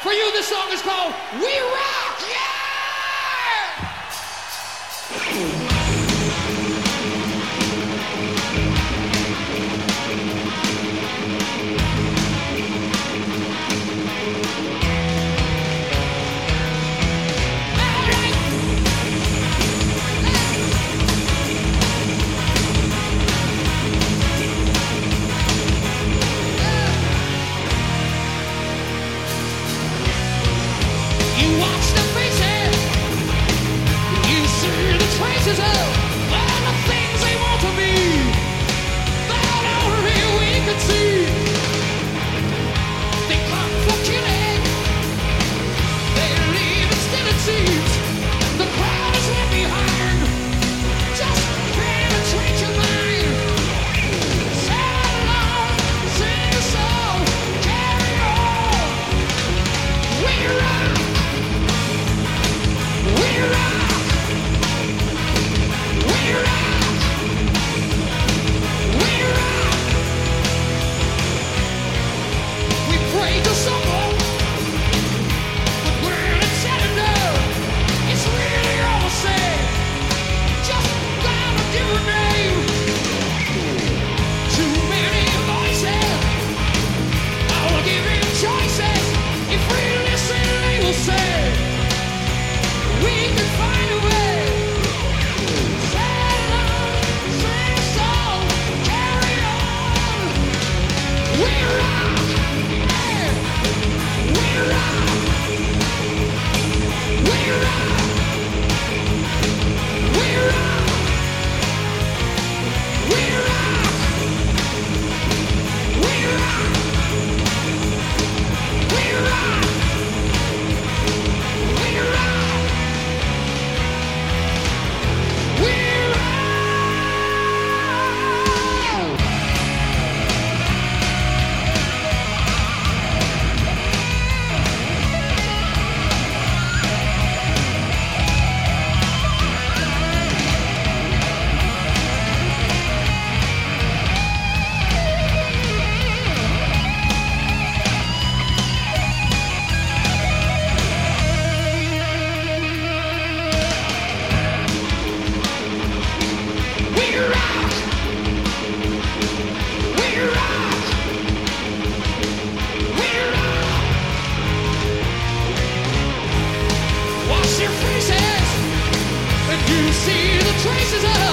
For you, this song is called We Rock! Yeah! You watch the faces, you see the traces of all the things they want to be, that only we can see. They come for killing, they leave instead it seems. The crowd is left behind, just penetrate your mind. Sail along, sing a song, carry on. We're out. We rock! We rock! We rock! We pray to someone, but when it's said and done, it's really all the same. Just got a different name. Too many voices, I will give him choices. If we listen, they will say we can find a way. Sail on, sing a song, carry on. We rock, yeah. We rock. We rock. We rock. We rock. We rock. We rock. We rock. We're out! We rock! We rock! We rock! Wash your faces, and you see the traces of